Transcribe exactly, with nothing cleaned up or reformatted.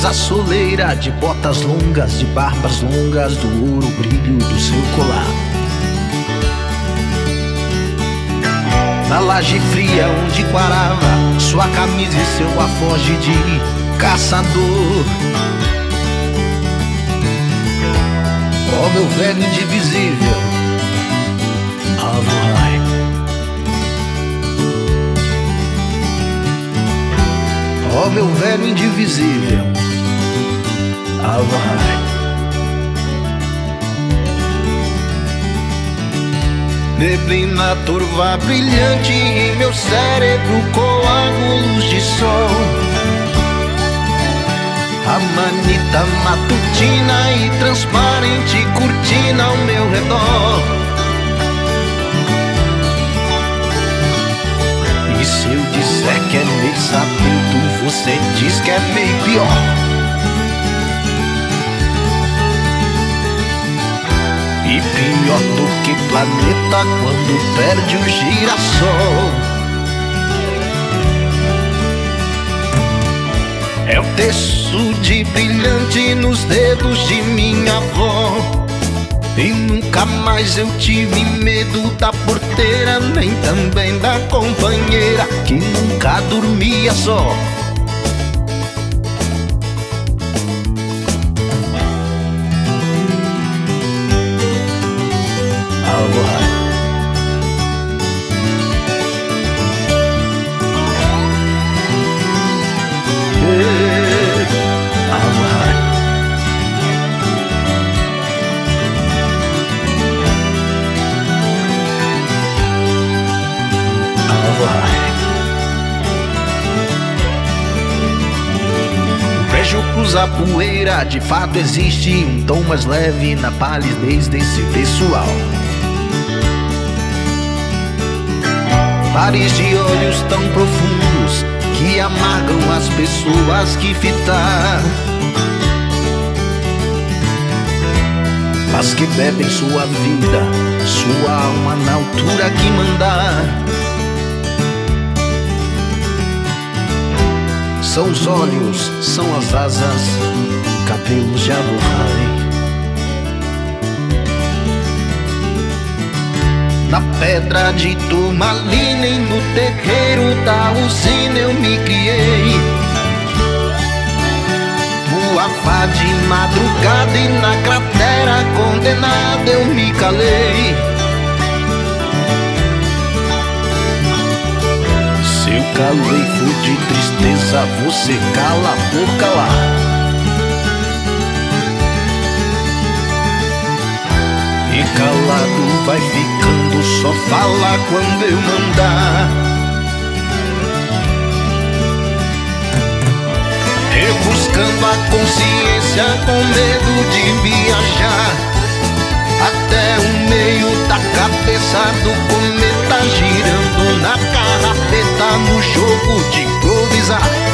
Usa soleira de botas longas, de barbas longas, do ouro brilho do seu colar. Na laje fria onde quarava sua camisa e seu afoge de caçador. Ó meu velho indivisível, Avoai. Ó meu velho indivisível, Avoai. Neblina turva brilhante em meu cérebro, coágulos de sol. A manita matutina e transparente cortina ao meu redor. E se eu disser que é meio sapento, você diz que é meio pior. E pior do que planeta quando perde o girassol. É o terço de brilhante nos dedos de minha avó. E nunca mais eu tive medo da porteira, nem também da companheira que nunca dormia só. Avoai. Vejo cruzar poeira, de fato existe um tom mais leve na palidez desse pessoal. Pares de olhos tão profundos que amargam as pessoas que fitar, mas que bebem sua vida, sua alma na altura que mandar. São os olhos, são as asas, cabelos de Avoai. Na pedra de turmalina e no terreiro da usina eu me criei. Voava de madrugada e na cratera condenada eu me calei. Se eu calei for de tristeza, você cala por calar. E calado vai ficando, só fala quando eu mandar. Rebuscando a consciência com medo de viajar até o meio da cabeça do cometa, girando na carrapeta no jogo de improvisar.